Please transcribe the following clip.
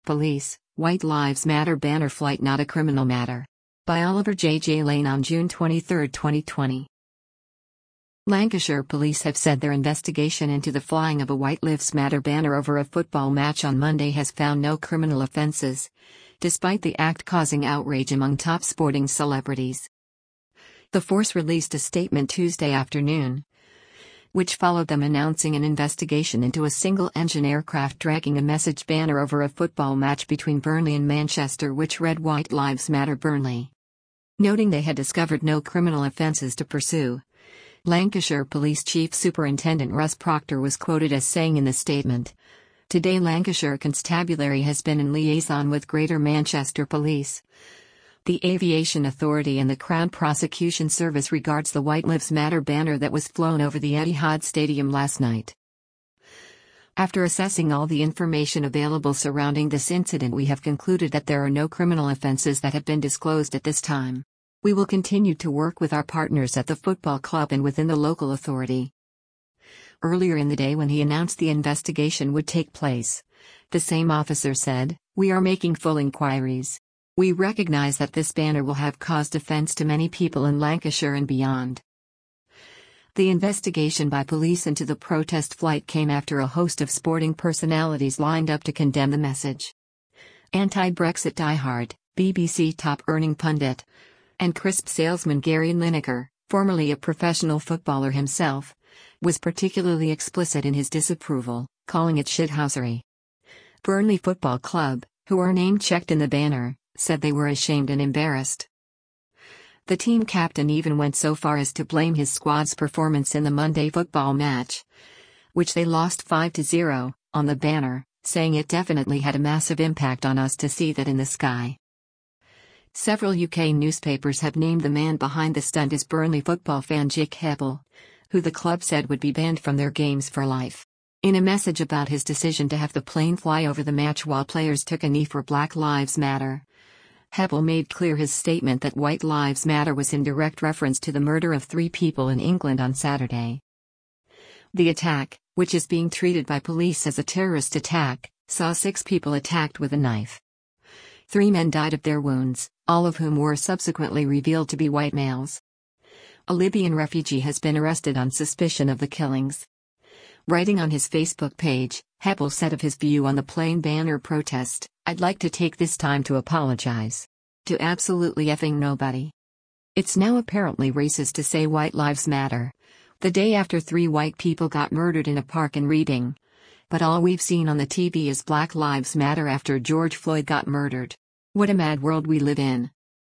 Police, White Lives Matter banner flight not a criminal matter. By Oliver J. Lane on June 23, 2020. Lancashire police have said their investigation into the flying of a White Lives Matter banner over a football match on Monday has found no criminal offences, despite the act causing outrage among top sporting celebrities. The force released a statement Tuesday afternoon, which followed them announcing an investigation into a single-engine aircraft dragging a message banner over a football match between Burnley and Manchester which read White Lives Matter Burnley. Noting they had discovered no criminal offences to pursue, Lancashire Police Chief Superintendent Russ Proctor was quoted as saying in the statement, "Today Lancashire Constabulary has been in liaison with Greater Manchester Police, the Aviation Authority and the Crown Prosecution Service regards the White Lives Matter banner that was flown over the Etihad Stadium last night. After assessing all the information available surrounding this incident, we have concluded that there are no criminal offences that have been disclosed at this time. We will continue to work with our partners at the football club and within the local authority." Earlier in the day, when he announced the investigation would take place, the same officer said, "We are making full inquiries. We recognize that this banner will have caused offence to many people in Lancashire and beyond." The investigation by police into the protest flight came after a host of sporting personalities lined up to condemn the message. Anti-Brexit diehard, BBC top-earning pundit, and crisp salesman Gary Lineker, formerly a professional footballer himself, was particularly explicit in his disapproval, calling it shithousery. Burnley Football Club, who are name-checked in the banner, said they were ashamed and embarrassed. The team captain even went so far as to blame his squad's performance in the Monday football match, which they lost 5-0, on the banner, saying it definitely had a massive impact on us to see that in the sky. Several UK newspapers have named the man behind the stunt as Burnley football fan Jake Heppell, who the club said would be banned from their games for life. In a message about his decision to have the plane fly over the match while players took a knee for Black Lives Matter, Heppell made clear his statement that White Lives Matter was in direct reference to the murder of 3 people in England on Saturday. The attack, which is being treated by police as a terrorist attack, saw 6 people attacked with a knife. 3 men died of their wounds, all of whom were subsequently revealed to be white males. A Libyan refugee has been arrested on suspicion of the killings. Writing on his Facebook page, Heppell said of his view on the plain banner protest, "I'd like to take this time to apologize to absolutely effing nobody. It's now apparently racist to say White Lives Matter, the day after 3 white people got murdered in a park in Reading. But all we've seen on the TV is Black Lives Matter after George Floyd got murdered. What a mad world we live in."